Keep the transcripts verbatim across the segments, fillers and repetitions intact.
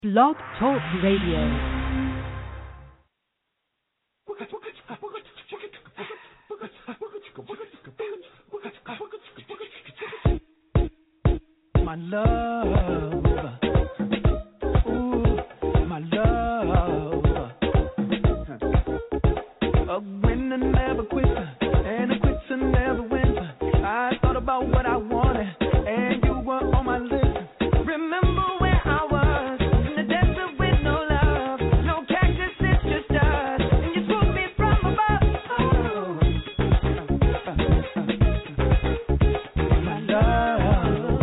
Blog Talk Radio. My love, ooh, my love. A winner never quits, and a quitter never wins. I thought about what I wanted, and you were on my list. Remember where I was, in the desert with no love, no cactus, it's just us, and you swooped me from above. Oh, my love.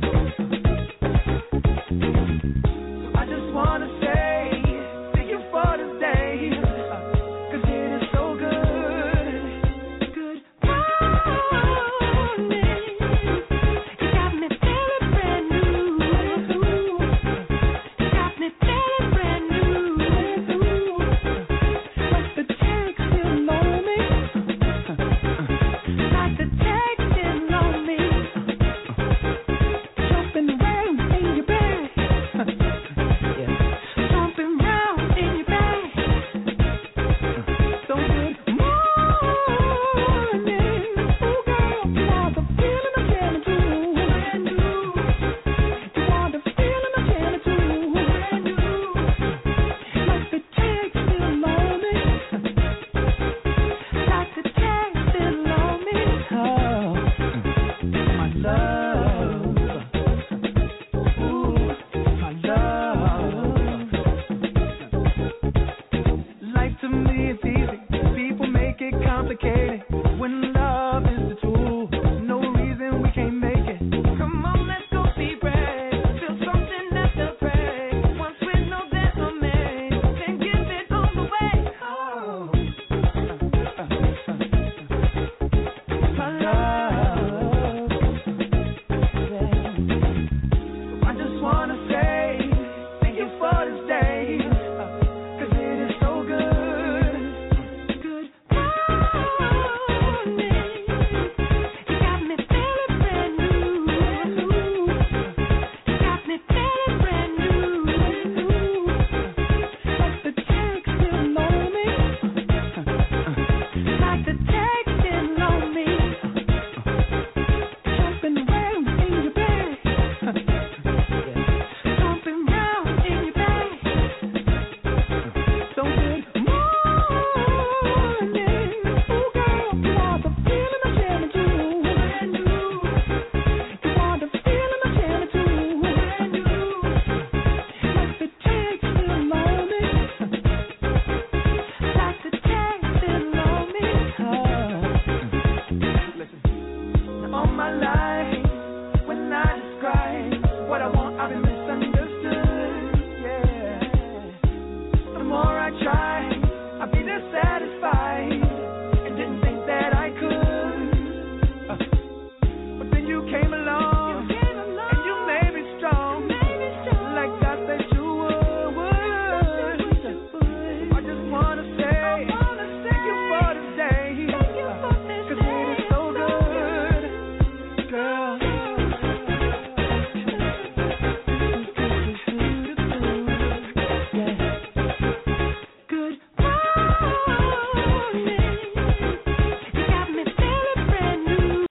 I just wanna say thank you for this day, 'cause it is so good. Good morning. You got me feeling brand new. You got me feeling brand new. Like the text still on me. Like the text still on me. Jumping around in your bed. Jumping round in your bed. So good morning. Oh girl, you are the feeling I'm getting to. You are the feeling I'm getting to. Like the text still on me. Like the text still on me. Oh, my love. Ooh, my love. Life to me is easy. People make it complicated. When love is the tool, no reason we can't make it. Come on, let's go see bread. Feel something that's the bread. Once we know that I'm made, then give it all the way. Oh, my love. I just wanna say thank you for this day, 'cause it is so good. Good morning. You got me feeling brand new. You got me feeling brand new. Like the text still on me. Like the text still on me. Jumping around in your bed. Jumping round in your bed. So good morning. Oh girl, you are the feeling I'm getting to. You are the feeling I'm getting to. Like the text still on me. Like the text still on me. Listen. Now all my life, when I describe what I want, I've been misunderstood. Yeah. The more I try, I'll be dissatisfied, and didn't think that I could. Uh, but then you came along, and you made me strong, like I said you would. I just wanna say thank you for this day, 'cause it is so good, girl. Yeah. Good morning. You got me feeling brand new.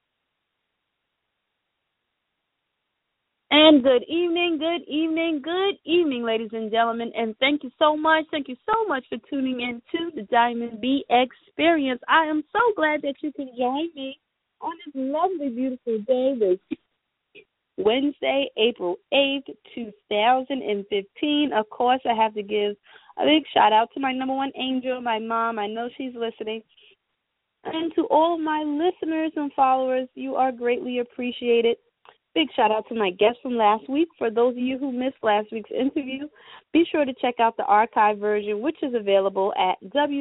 And good evening, good evening, good evening, ladies and gentlemen. And thank you so much. Thank you so much for tuning in to the Diamond B Experience. I am so glad that you can join me on this lovely, beautiful day, this Wednesday, April eighth, two thousand fifteen. Of course, I have to give a big shout out to my number one angel, my mom. I know she's listening. And to all my listeners and followers, you are greatly appreciated. Big shout out to my guest from last week. For those of you who missed last week's interview, be sure to check out the archive version, which is available at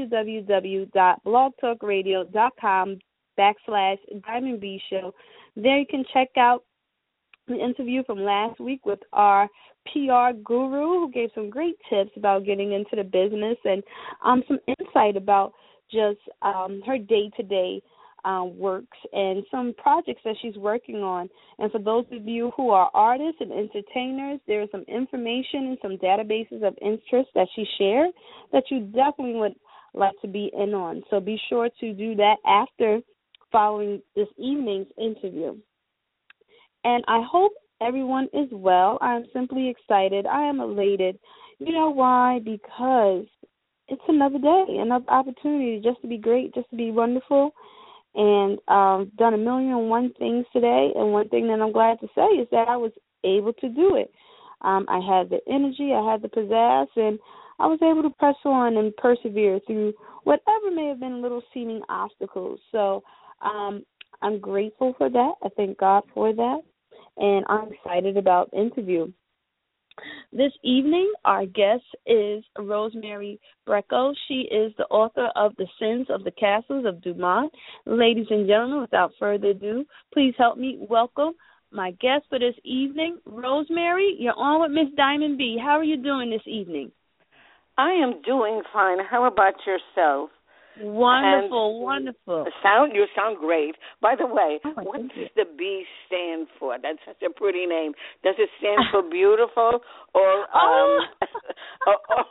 www.blogtalkradio.com backslash Diamond B Show. There you can check out the interview from last week with our P R guru, who gave some great tips about getting into the business and um, some insight about just um, her day-to-day um, works and some projects that she's working on. And for those of you who are artists and entertainers, there's some information and some databases of interest that she shared that you definitely would like to be in on. So be sure to do that after following this evening's interview. And I hope everyone is well. I'm simply excited. I am elated. You know why? Because it's another day, another opportunity just to be great, just to be wonderful, and um, done a million and one things today. And one thing that I'm glad to say is that I was able to do it. Um, I had the energy, I had the pizzazz, and I was able to press on and persevere through whatever may have been little seeming obstacles. So um, I'm grateful for that. I thank God for that. And I'm excited about the interview. This evening, our guest is Rosemary Brecko. She is the author of The Sins of the Castles of Dumont. Ladies and gentlemen, without further ado, please help me welcome my guest for this evening, Rosemary. You're on with Miss Diamond B. How are you doing this evening? I am doing fine. How about yourself? Wonderful, and wonderful. Sound you sound great. By the way, oh, what does the B stand for? That's such a pretty name. Does it stand for beautiful or um oh. or, or,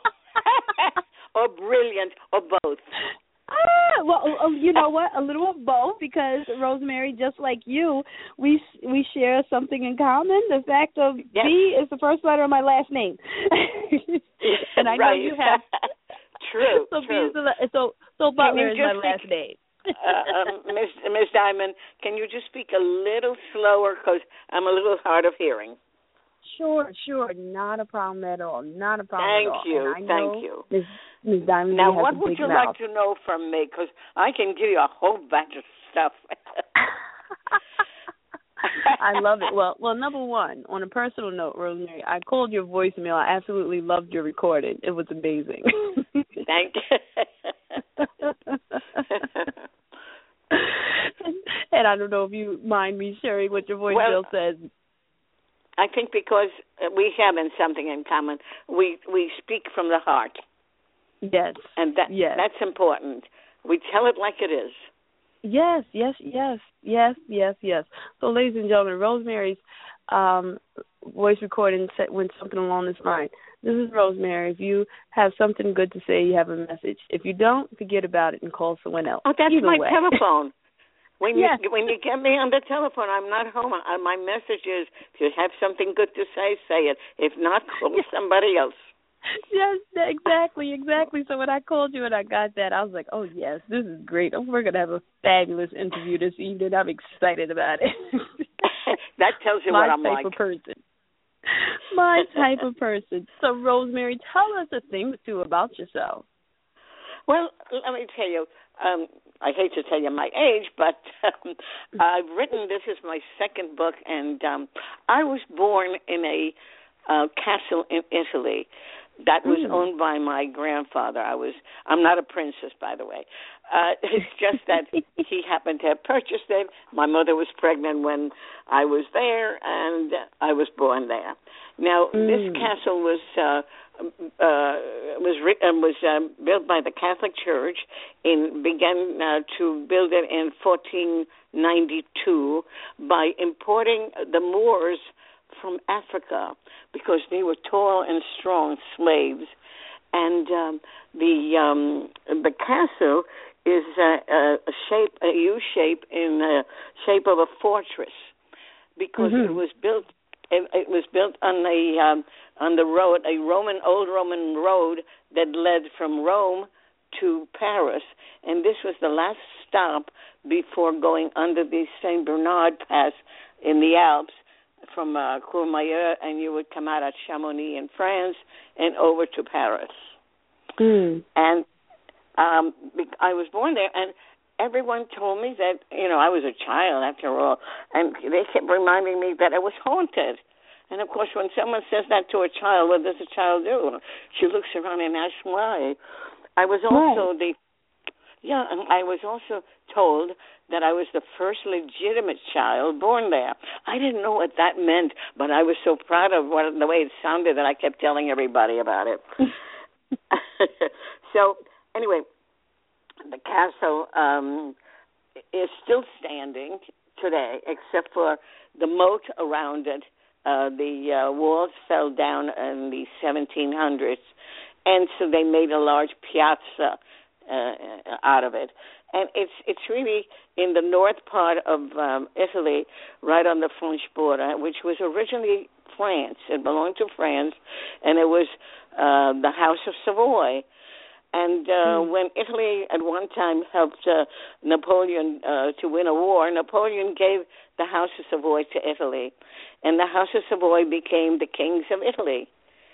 or brilliant or both? Ah, well, you know what? A little of both, because Rosemary, just like you, we we share something in common. The fact of yes. B is the first letter of my last name, and I right. know you have. True. So true. B is the, so so Butler is my last name. uh, um, Miss Miss Diamond, can you just speak a little slower, because I'm a little hard of hearing? Sure, sure, not a problem at all. Not a problem Thank at all. you, And I thank know you. Miss Miss Diamond. Now, has what a would big you mouth. like to know from me? Because I can give you a whole batch of stuff. I love it. Well, well, number one, on a personal note, Rosemary, I called your voicemail. I absolutely loved your recording. It was amazing. Thank you. And I don't know if you mind me sharing what your voicemail well, says. I think because we have in something in common. We we speak from the heart. Yes. And that yes. that's important. We tell it like it is. Yes, yes, yes, yes, yes, yes. So, ladies and gentlemen, Rosemary's um, voice recording went something along this line. This is Rosemary. If you have something good to say, you have a message. If you don't, forget about it and call someone else. Oh, that's Either my way. telephone. When yes. you when you get me on the telephone, I'm not home. Uh, my message is, if you have something good to say, say it. If not, call yes. somebody else. Yes, exactly, exactly. So when I called you and I got that, I was like, oh, yes, this is great. We're going to have a fabulous interview this evening. I'm excited about it. That tells you My what I'm type like. of person. My type of person. So, Rosemary, tell us a thing or two about yourself. Well, let me tell you, um, I hate to tell you my age, but um, I've written, this is my second book, and um, I was born in a uh, castle in Italy that was mm. owned by my grandfather. I was, I'm not a princess, by the way. Uh, it's just that he happened to have purchased it. My mother was pregnant when I was there, and I was born there. Now, mm. this castle was uh, uh, was uh, was uh, built by the Catholic Church. In began uh, to build it in fourteen ninety-two by importing the Moors from Africa, because they were tall and strong slaves, and um, the um, the castle is a, a shape, a U shape in the shape of a fortress, because mm-hmm. it was built. It, it was built on the um, on the road, a Roman old Roman road that led from Rome to Paris, and this was the last stop before going under the Saint Bernard Pass in the Alps from uh, Courmayeur, and you would come out at Chamonix in France and over to Paris. Mm. And um, I was born there, and everyone told me that, you know, I was a child after all, and they kept reminding me that it was haunted. And, of course, when someone says that to a child, what does a child do? She looks around and asks why. I was also right. the, yeah, and I was also told that I was the first legitimate child born there. I didn't know what that meant, but I was so proud of what, the way it sounded that I kept telling everybody about it. So, anyway, the castle um, is still standing today, except for the moat around it. Uh, the uh, walls fell down in the seventeen hundreds, and so they made a large piazza uh, out of it. And it's it's really in the north part of um, Italy, right on the French border, which was originally France. It belonged to France, and it was uh, the House of Savoy. And uh, mm. when Italy at one time helped uh, Napoleon uh, to win a war, Napoleon gave the House of Savoy to Italy, and the House of Savoy became the kings of Italy.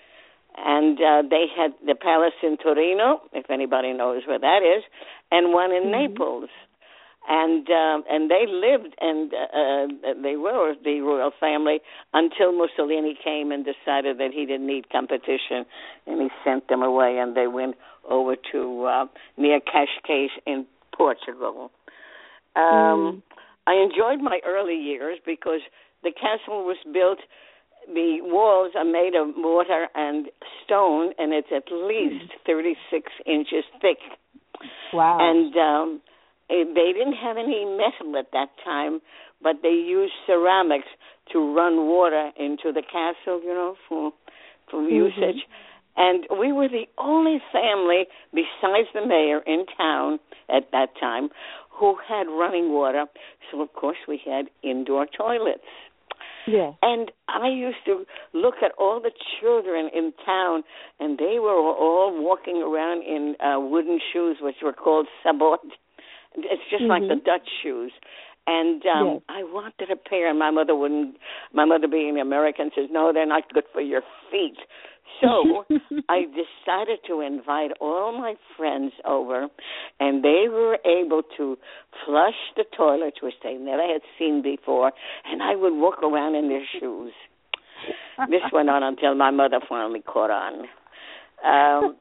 And uh, they had the palace in Torino, if anybody knows where that is, and one in mm-hmm. Naples. And um, and they lived, and uh, they were the royal family until Mussolini came and decided that he didn't need competition, and he sent them away, and they went over to uh, near Cascais in Portugal. Um, mm. I enjoyed my early years because the castle was built. The walls are made of mortar and stone, and it's at least thirty-six inches thick. Wow. And um, it, they didn't have any metal at that time, but they used ceramics to run water into the castle, you know, for, for mm-hmm. usage. And we were the only family, besides the mayor in town at that time, who had running water. So, of course, we had indoor toilets. Yeah. And I used to look at all the children in town, and they were all walking around in uh, wooden shoes, which were called sabots. It's just mm-hmm. like the Dutch shoes. And um, yes. I wanted a pair, and my mother wouldn't. My mother, being American, says, no, they're not good for your feet. So I decided to invite all my friends over, and they were able to flush the toilets, which they never had seen before, and I would walk around in their shoes. This went on until my mother finally caught on. Um,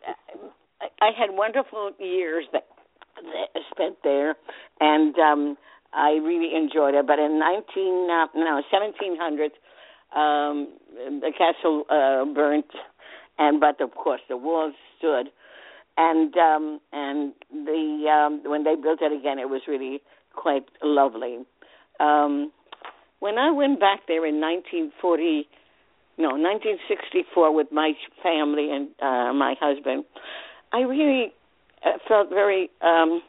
I had wonderful years that I spent there, and um, I really enjoyed it. But in nineteen, uh, no, seventeen hundred, um, the castle uh, burnt. And but of course the walls stood, and um, and the um, when they built it again, it was really quite lovely. Um, when I went back there in nineteen forty, no, nineteen sixty-four with my family and uh, my husband, I really uh, felt very um,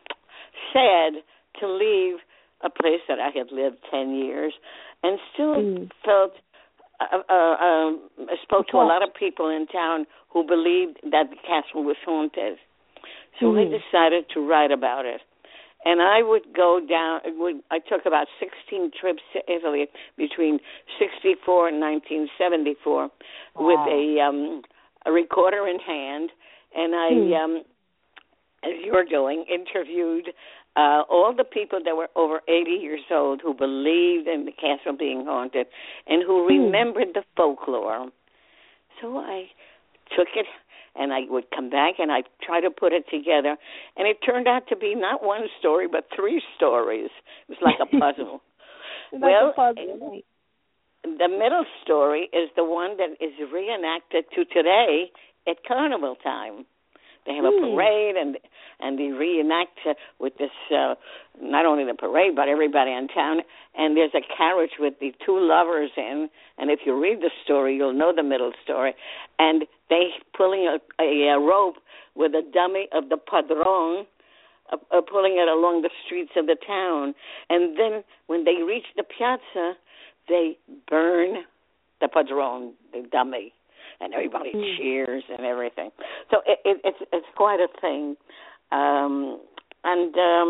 sad to leave a place that I had lived ten years, and still mm. felt. Uh, uh, uh, spoke to a lot of people in town who believed that the castle was haunted. So mm. I decided to write about it. And I would go down, would, I took about sixteen trips to Italy between sixty-four and nineteen seventy-four wow. with a, um, a recorder in hand. And I, mm. um, as you're doing, interviewed Uh, all the people that were over eighty years old who believed in the castle being haunted and who remembered the folklore. So I took it, and I would come back, and I'd try to put it together. And it turned out to be not one story, but three stories. It was like a puzzle. like well, a puzzle. The middle story is the one that is reenacted to today at carnival time. They have a parade, and and they reenact uh, with this, uh, not only the parade, but everybody in town. And there's a carriage with the two lovers in, and if you read the story, you'll know the middle story. And they pulling a, a, a rope with a dummy of the padrone, uh, uh, pulling it along the streets of the town. And then when they reach the piazza, they burn the padrone, the dummy. And everybody mm. cheers and everything. So it, it, it's it's quite a thing. Um, and um,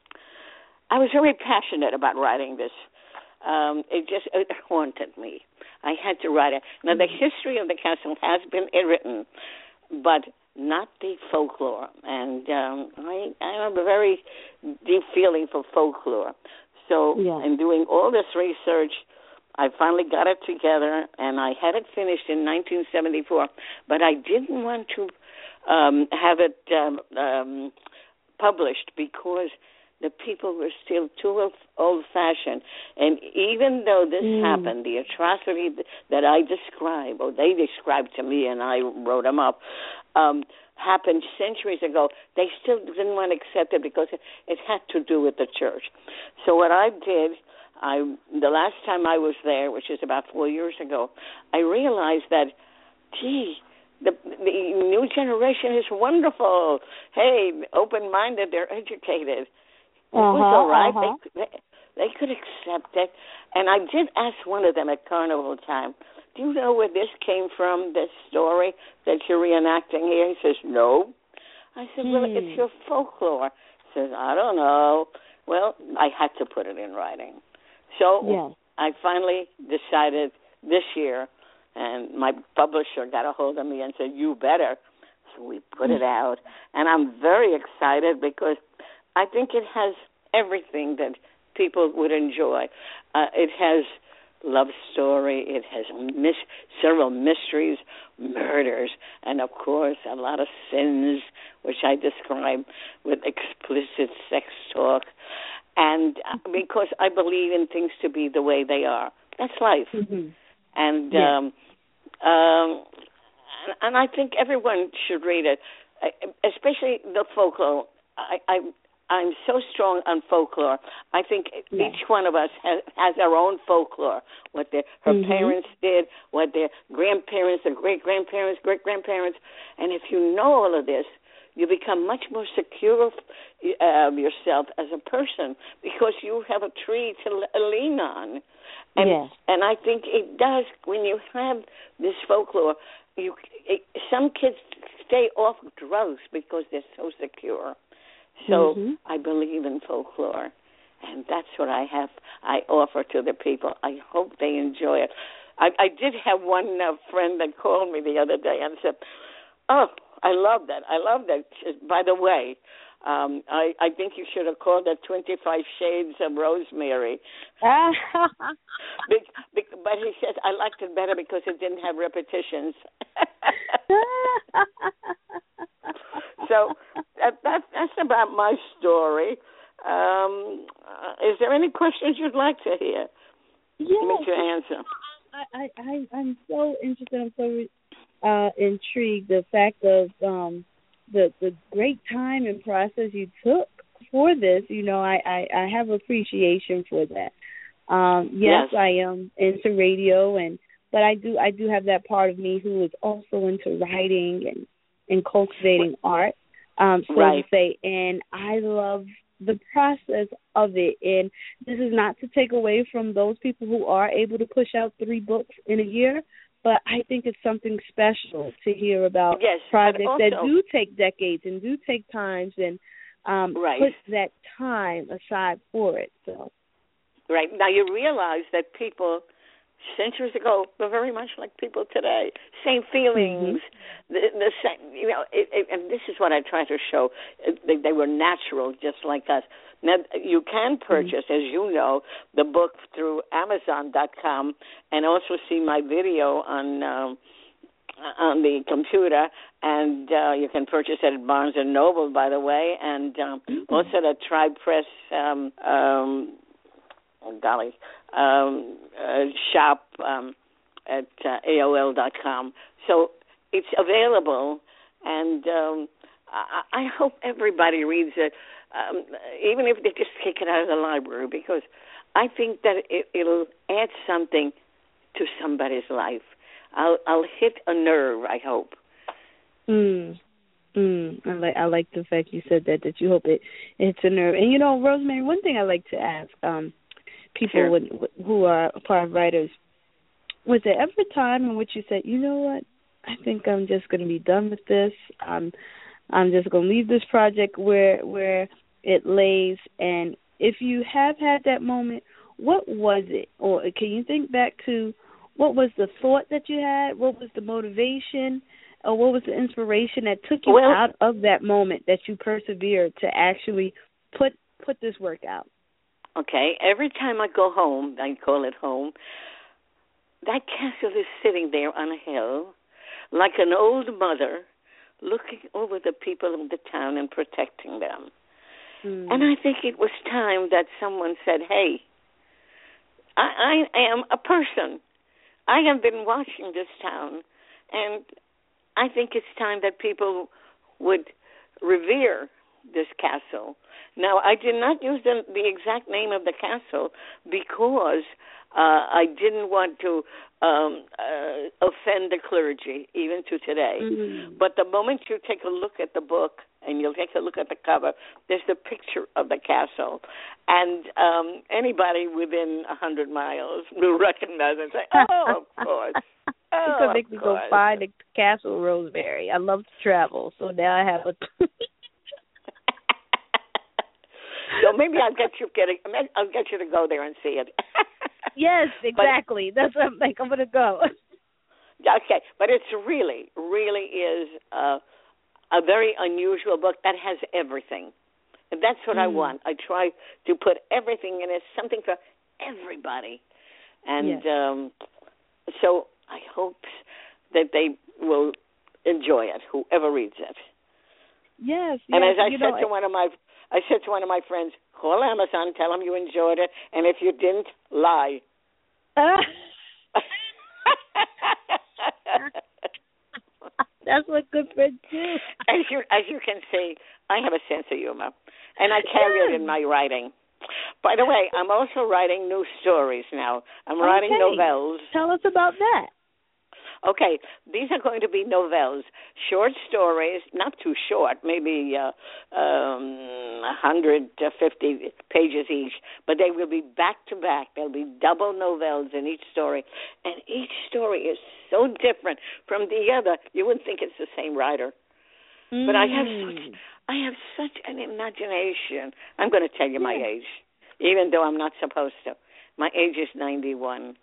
I was very passionate about writing this. Um, it just it haunted me. I had to write it. Now, the history of the castle has been written, but not the folklore. And um, I, I have a very deep feeling for folklore. So yeah. in doing all this research, I finally got it together, and I had it finished in nineteen seventy-four, but I didn't want to um, have it um, um, published because the people were still too old-fashioned. And even though this mm. happened, the atrocity that I described, or they described to me and I wrote them up, um, happened centuries ago, they still didn't want to accept it because it, it had to do with the church. So what I did, I the last time I was there, which is about four years ago, I realized that, gee, the, the new generation is wonderful. Hey, open-minded, they're educated. It uh-huh, was all right. Uh-huh. They, they, they could accept it. And I did ask one of them at carnival time, do you know where this came from, this story that you're reenacting here? He says, no. I said, well, hmm. it's your folklore. He says, I don't know. Well, I had to put it in writing. So yeah. I finally decided this year, and my publisher got a hold of me and said, you better. So we put it out. And I'm very excited because I think it has everything that people would enjoy. Uh, it has love story. It has mis- several mysteries, murders, and, of course, a lot of sins, which I describe with explicit sex talk. And uh, because I believe in things to be the way they are. That's life. Mm-hmm. And, yeah. um, um, and I think everyone should read it, especially the folklore. I, I I'm so strong on folklore. I think yeah. each one of us has, has our own folklore, what their, her mm-hmm. parents did, what their grandparents, their great-grandparents, great-grandparents. And if you know all of this, you become much more secure of uh, yourself as a person because you have a tree to lean on. And, yes. and I think it does, when you have this folklore, you it, some kids stay off drugs because they're so secure. So mm-hmm. I believe in folklore, and that's what I have. I offer to the people. I hope they enjoy it. I, I did have one uh, friend that called me the other day and said, "Oh, I love that. I love that." By the way, um, I, I think you should have called it twenty-five Shades of Rosemary. Be, be, but he says, I liked it better because it didn't have repetitions. So that, that, that's about my story. Um, uh, is there any questions you'd like to hear? Yes. Me to answer. I, I, I'm so interested. I'm so uh, intrigued. The fact of um, the the great time and process you took for this. You know, I, I, I have appreciation for that. Um, yes, yes, I am into radio, and but I do I do have that part of me who is also into writing and, and cultivating art, um, so right. to say. And I love the process of it. And this is not to take away from those people who are able to push out three books in a year, but I think it's something special to hear about yes, projects also, that do take decades and do take times and um, right. put that time aside for it. So, right. Now you realize that people centuries ago were very much like people today. Same feelings, mm-hmm. the, the same. You know, it, it, and this is what I try to show. They, they were natural, just like us. Now you can purchase, mm-hmm. as you know, the book through Amazon dot com, and also see my video on um, on the computer. And uh, you can purchase it at Barnes and Noble, by the way, and um, mm-hmm. also at Tribe Press. Um, um, oh, golly. Um, uh, shop um, at uh, A O L dot com. So it's available, and um, I, I hope everybody reads it, um, even if they just take it out of the library, because I think that it, it'll add something to somebody's life. I'll, I'll hit a nerve, I hope. Mm. Mm. I like I like the fact you said that, that you hope it hits a nerve. And, you know, Rosemary, one thing I like to ask um, people sure. would, who are part of writers, was there ever a time in which you said, you know what, I think I'm just going to be done with this. I'm I'm just going to leave this project where where it lays. And if you have had that moment, what was it? Or can you think back to what was the thought that you had? What was the motivation? Or what was the inspiration that took you well, out of that moment that you persevered to actually put put this work out? Okay, every time I go home, I call it home, that castle is sitting there on a hill like an old mother looking over the people of the town and protecting them. Mm. And I think it was time that someone said, hey, I, I am a person. I have been watching this town, and I think it's time that people would revere this castle. Now, I did not use the, the exact name of the castle because uh, I didn't want to um, uh, offend the clergy, even to today. Mm-hmm. But the moment you take a look at the book and you'll take a look at the cover, there's the picture of the castle. And um, anybody within one hundred miles will recognize it and say, oh, of course. Oh, you could make me go course. find the Castle Rosemary. I love to travel, so now I have a... So maybe I'll get you getting. I'll get you to go there and see it. Yes, exactly. But, that's what I'm like. I'm gonna go. Okay, but it's really, really is uh, a very unusual book that has everything, and that's what mm. I want. I try to put everything in it, something for everybody, and yes. um, so I hope that they will enjoy it, whoever reads it. Yes, and yes, as I you said know, to one of my I said to one of my friends, call Amazon, tell them you enjoyed it, and if you didn't, lie. Uh, that's what good friends do. As you, as you can see, I have a sense of humor, and I carry yes. it in my writing. By the way, I'm also writing new stories now. I'm okay. writing novels. Tell us about that. Okay, these are going to be novels, short stories, not too short, maybe uh, um, one hundred fifty pages each, but they will be back-to-back. There'll be double novels in each story, and each story is so different from the other, you wouldn't think it's the same writer. Mm. But I have such, I have such an imagination. I'm going to tell you my yeah. age, even though I'm not supposed to. My age is ninety-one.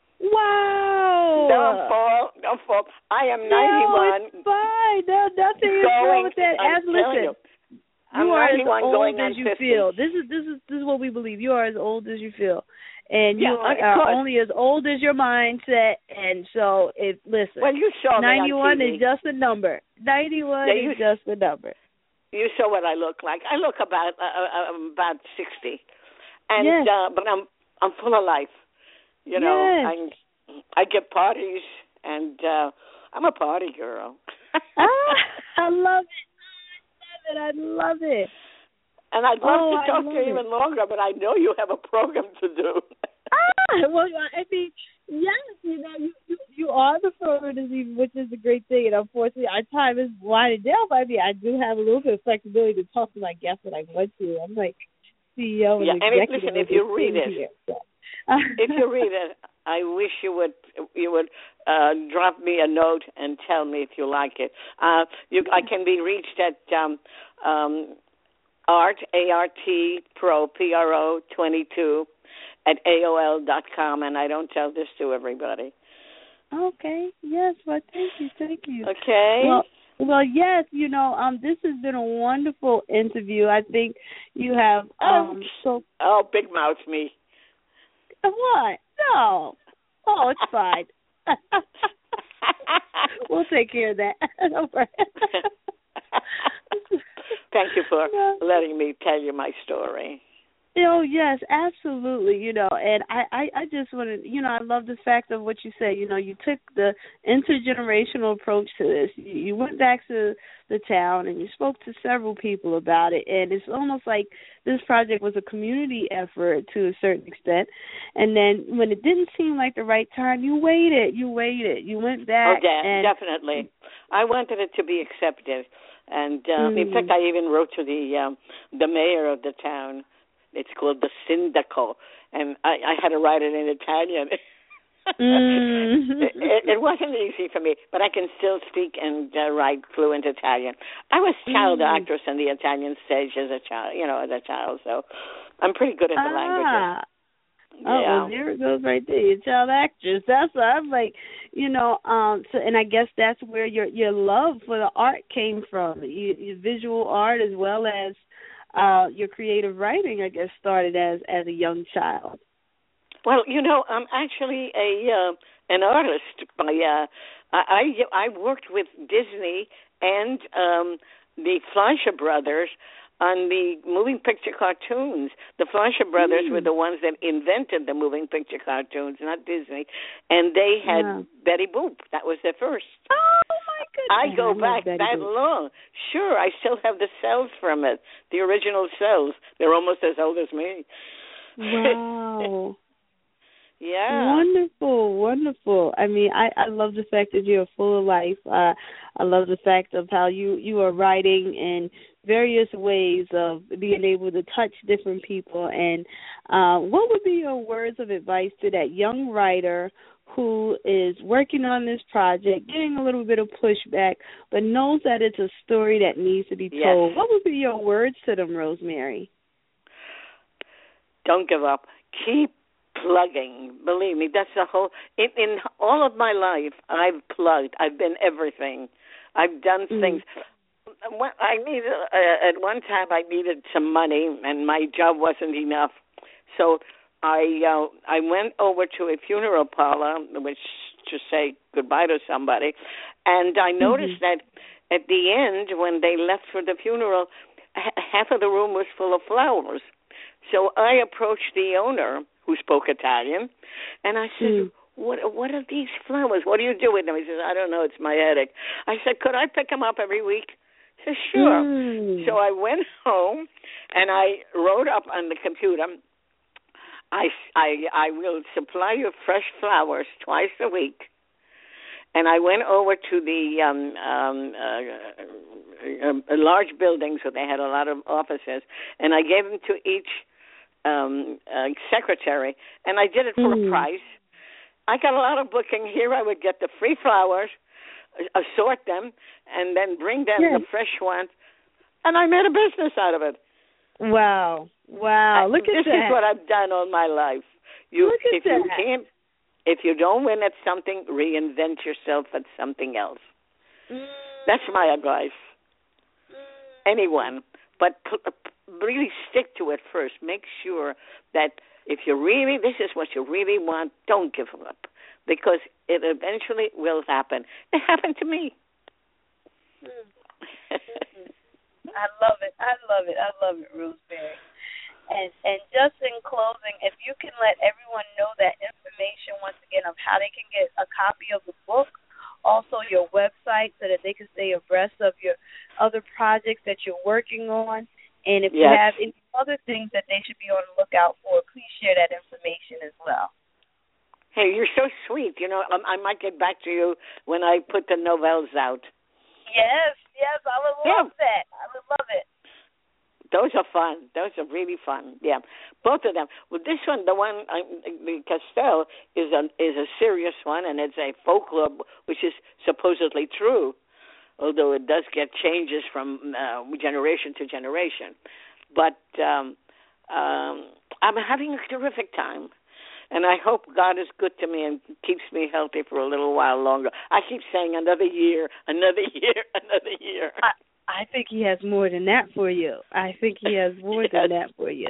Wow! Don't fall, don't fall. I am ninety-one. No, it's fine. No, nothing is wrong with that. As listen, you, I'm you are as ninety-one old going as on you fifty. feel. This is this is this is what we believe. You are as old as you feel, and you yeah, are only as old as your mindset. And so, if listen, well, you saw ninety-one me on T V. Is just a number. ninety-one yeah, you, is just a number. You saw what I look like. I look about uh, uh, about sixty, and yes. uh, but I'm I'm full of life. You know, yes. I I get parties, and uh, I'm a party girl. ah, I love it. I love it. I love it. And I'd love oh, to talk to you it. even longer, but I know you have a program to do. ah, well, I mean, yes, you know, you, you, you are the program this evening, which is a great thing. And unfortunately, our time is winding down. But I mean, I do have a little bit of flexibility to talk to my guests when I want to. I'm like C E O and yeah, and if, executive. listen, if you read it, here, so. if you read it, I wish you would you would uh, drop me a note and tell me if you like it. Uh, you, I can be reached at um, um, art a r t pro p r o twenty two at a o l dot com, and I don't tell this to everybody. Okay. Yes. Well, thank you. Thank you. Okay. Well, well, yes. You know, um, this has been a wonderful interview. I think you have um, oh, so. Oh, big mouth me. What? No. Oh, it's fine. We'll take care of that. Thank you for no. letting me tell you my story. Oh, yes, absolutely, you know, and I, I, I just want to, you know, I love the fact of what you said, you know, you took the intergenerational approach to this. You, you went back to the town and you spoke to several people about it, and it's almost like this project was a community effort to a certain extent, and then when it didn't seem like the right time, you waited, you waited, you went back. Oh, de- and definitely. I wanted it to be accepted, and um, mm. in fact, I even wrote to the um, the mayor of the town. It's called the Sindaco, and I, I had to write it in Italian. mm. it, it, it wasn't easy for me, but I can still speak and uh, write fluent Italian. I was child mm. actress on the Italian stage as a child, you know, as a child, so I'm pretty good at the ah. languages. Oh, yeah. well, there it goes right there. You're a child actress. That's what I'm like, you know, um, so, and I guess that's where your your love for the art came from, your, your visual art as well as uh, your creative writing, I guess, started as, as a young child. Well, you know, I'm actually a uh, an artist. By uh, I I worked with Disney and um, the Fleischer Brothers on the moving picture cartoons. The Fleischer Brothers Mm. were the ones that invented the moving picture cartoons, not Disney. And they had Yeah. Betty Boop. That was their first. Oh, my goodness. I go love back Betty that Boop. long. Sure, I still have the cells from it, the original cells. They're almost as old as me. Wow. Yeah. Wonderful, wonderful. I mean, I, I love the fact that you're full of life. Uh, I love the fact of how you, you are writing in various ways of being able to touch different people. And uh, what would be your words of advice to that young writer who is working on this project, getting a little bit of pushback, but knows that it's a story that needs to be told? Yes. What would be your words to them, Rosemary? Don't give up. Keep plugging. Believe me, that's the whole. In, in all of my life, I've plugged. I've been everything. I've done Mm. things. I needed uh, at one time. I needed some money, and my job wasn't enough. So I uh, I went over to a funeral parlor, which to say goodbye to somebody, and I noticed Mm-hmm. that at the end, when they left for the funeral, h- half of the room was full of flowers. So I approached the owner, who spoke Italian, and I said, Mm. what what are these flowers? What do you do with them? He says, I don't know, it's my headache. I said, could I pick them up every week? He said, sure. Mm. So I went home, and I wrote up on the computer, I, I, I will supply you fresh flowers twice a week. And I went over to the um, um, uh, uh, large buildings where they had a lot of offices, and I gave them to each um, uh, secretary, and I did it for Mm. a price. I got a lot of booking. Here I would get the free flowers, assort them, and then bring them Yes. the fresh ones, and I made a business out of it. Wow. Wow. Look I, at this that. is what I've done all my life. You, Look at if you that. can't, if you don't win at something, reinvent yourself at something else. Mm. That's my advice. Anyone, but p- p- really stick to it first. Make sure that if you really, this is what you really want, don't give up, because it eventually will happen. It happened to me. I love it. I love it. I love it, Rosemary. And and just in closing, if you can let everyone know that information once again of how they can get a copy of the book, also your website, so that they can stay abreast of your other projects that you're working on. And if you Yes. have any other things that they should be on the lookout for, please share that information as well. Hey, you're so sweet. You know, um, I might get back to you when I put the novels out. Yes, yes, I would love Yeah. that. I would love it. Those are fun. Those are really fun. Yeah, both of them. Well, this one, the one, uh, the Castell, is a is a serious one, and it's a folklore, which is supposedly true, although it does get changes from uh, generation to generation. But um, um, I'm having a terrific time, and I hope God is good to me and keeps me healthy for a little while longer. I keep saying another year, another year, another year. I, I think he has more than that for you. I think he has more than that for you.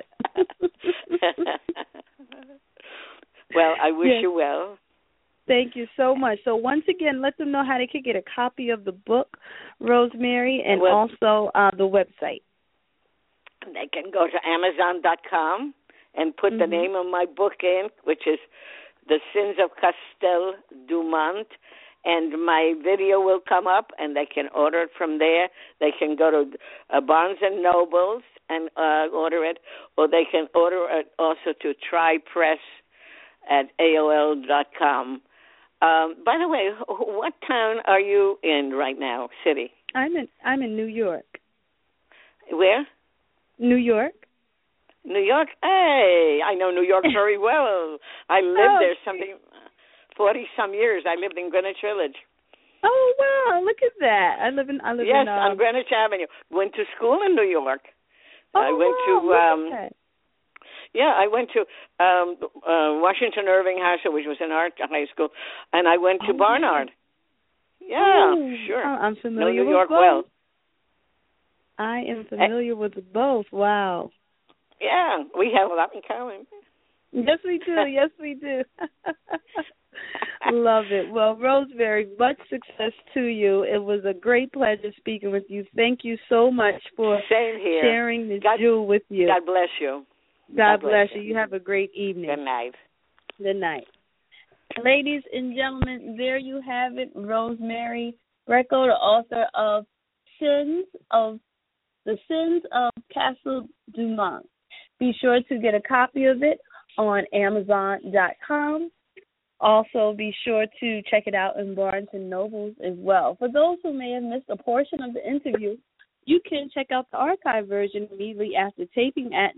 Well, I wish Yes. you well. Thank you so much. So once again, let them know how they can get a copy of the book, Rosemary, and Well, also uh, the website. They can go to Amazon dot com and put the Mhm. name of my book in, which is The Sins of Castell Dumont, and my video will come up, and they can order it from there. They can go to uh, Barnes and Nobles and uh, order it, or they can order it also to Try Press at A O L dot com. Um, by the way, what town are you in right now? City? I'm in I'm in New York. Where? New York. New York? Hey, I know New York very well. I lived Oh, there something forty-some years. I lived in Greenwich Village. Oh wow! Look at that. I live in I live Yes, in um, on Greenwich Avenue. Went to school in New York. Oh, I went wow, to look at um that. yeah, I went to um uh Washington Irving House, which was an art high school, and I went to Oh, Barnard. Yeah, Oh, sure. oh, I'm Know familiar New with York both. well. I am familiar with both. Wow. Yeah, we have a lot in common. Yes, we do. Yes, we do. Love it. Well, Rosemary, much success to you. It was a great pleasure speaking with you. Thank you so much for Same here. sharing this God, jewel with you. God bless you. God, God bless, bless you. you. You have a great evening. Good night. Good night. Ladies and gentlemen, there you have it. Rosemary Greco, the author of Sins of The Sins of Castle Dumont. Be sure to get a copy of it on Amazon dot com. Also, be sure to check it out in Barnes and Nobles as well. For those who may have missed a portion of the interview, you can check out the archive version immediately after taping at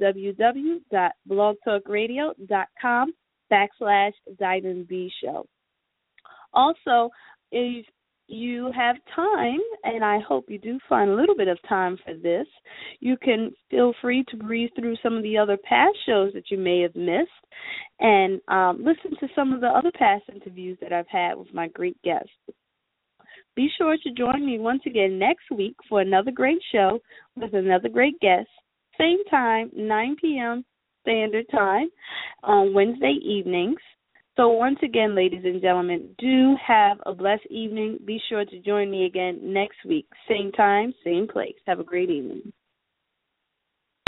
www.blogtalkradio.com backslash Diamond B Show. Also, if you have time, and I hope you do find a little bit of time for this, you can feel free to breeze through some of the other past shows that you may have missed and um, listen to some of the other past interviews that I've had with my great guests. Be sure to join me once again next week for another great show with another great guest, same time, nine p.m. Standard Time on Wednesday evenings. So once again, ladies and gentlemen, do have a blessed evening. Be sure to join me again next week, same time, same place. Have a great evening.